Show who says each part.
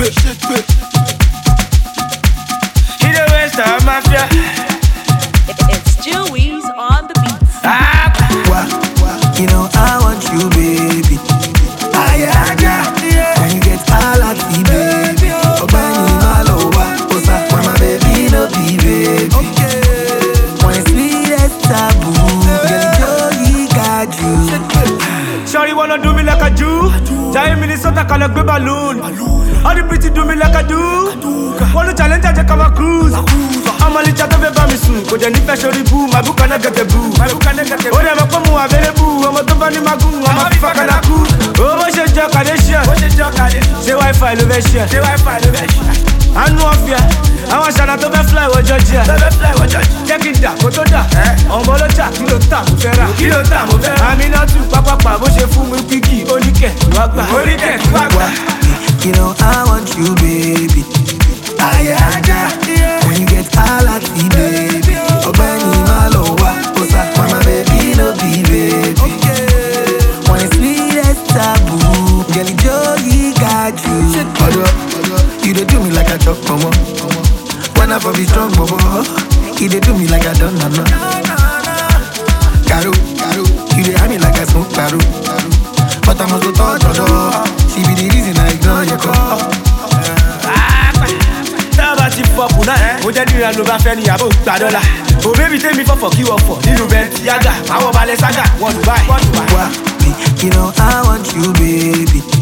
Speaker 1: He the West of Mafia.
Speaker 2: It's Jewies on the beats.
Speaker 3: You know I want you, baby. When you get all at the baby, Obani Maloba, Osa, when my baby no be baby. When it's sweet as taboo, girl, you got you.
Speaker 1: Shawty wanna do me like a Jew. Giant Minnesota can like a balloon. All the pretty do me like I do. Wanna challenge I just come a cruise. I'm a little bit of a soon. Cause then if I show the boo, my book cannot get the boo. Oh, never come more available. I'm a tobani magoon. I'm a fucking a cool. Oh, what's your joke? Say Wi-Fi elevation. I know of ya. I want Shana to be fly with Georgia. Check it down, photo down. On Bolocha, kilo tam, fera. I'm in out to Papa, but you fool me picky. Only get,
Speaker 3: You know I want you, baby. When you get all at the baby, Obani Maloba, Osa, when my baby no be baby. When it's sweet as taboo, girl, you got you. You dey do me like a chop, mama. When I be strong, mama. You dey do me like I don't know. Caro, you dey have me like I smoke caro. But I must go touch her door. She be the reason I ignore your call.
Speaker 1: Ti fọ kùnà mo jẹ́ níra ló bá fẹ́ ní àbò gbà dọ́là. O baby tell me for kí wọ́n fọ̀ nínú bẹ́ẹ̀ Yaga àwọn balẹ̀ Saga wọ́n Dubai.
Speaker 3: You know I want you, baby.